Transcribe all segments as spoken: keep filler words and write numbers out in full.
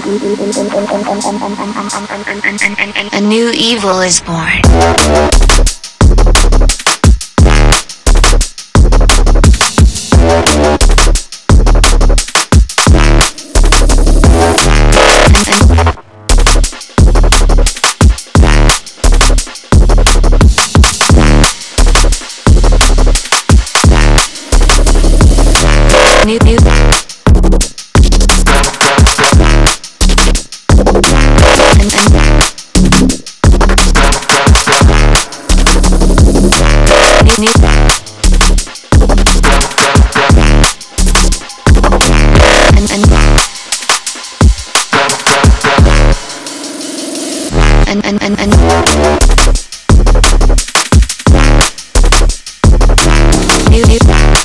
A new evil is born. New, new. And, and. New, new. And, and. And, and, and, and. New, new.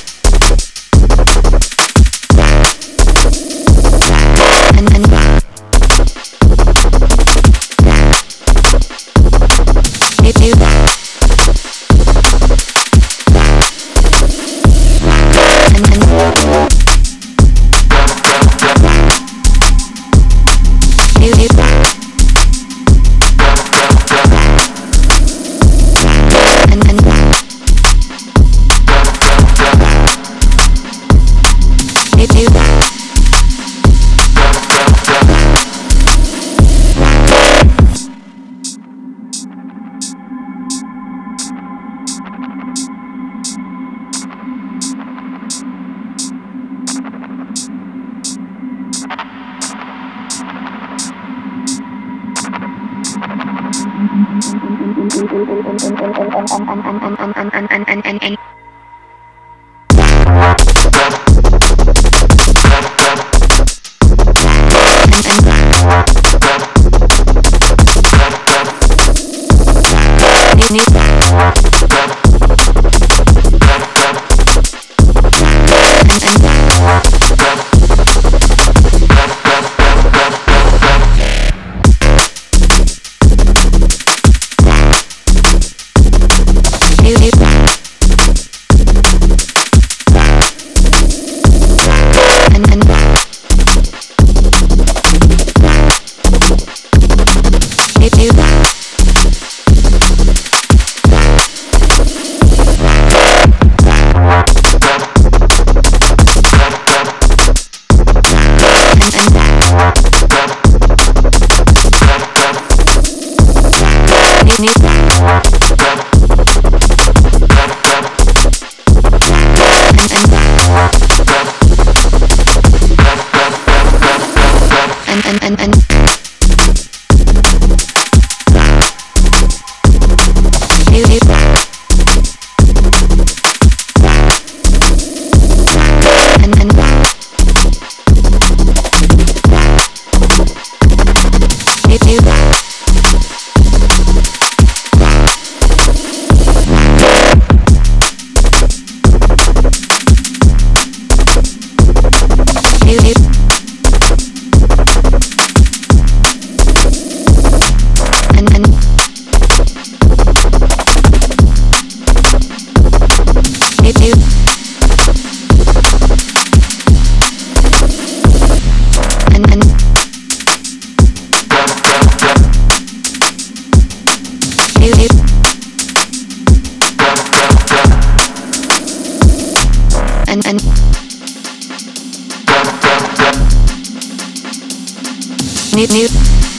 And, and. New, new. And, and. New, new. And, and. New, new. And, and, and, and. New, new. And, and. New, new. New, new. And, and. New, new. And, and. New, new. And, and. New, new.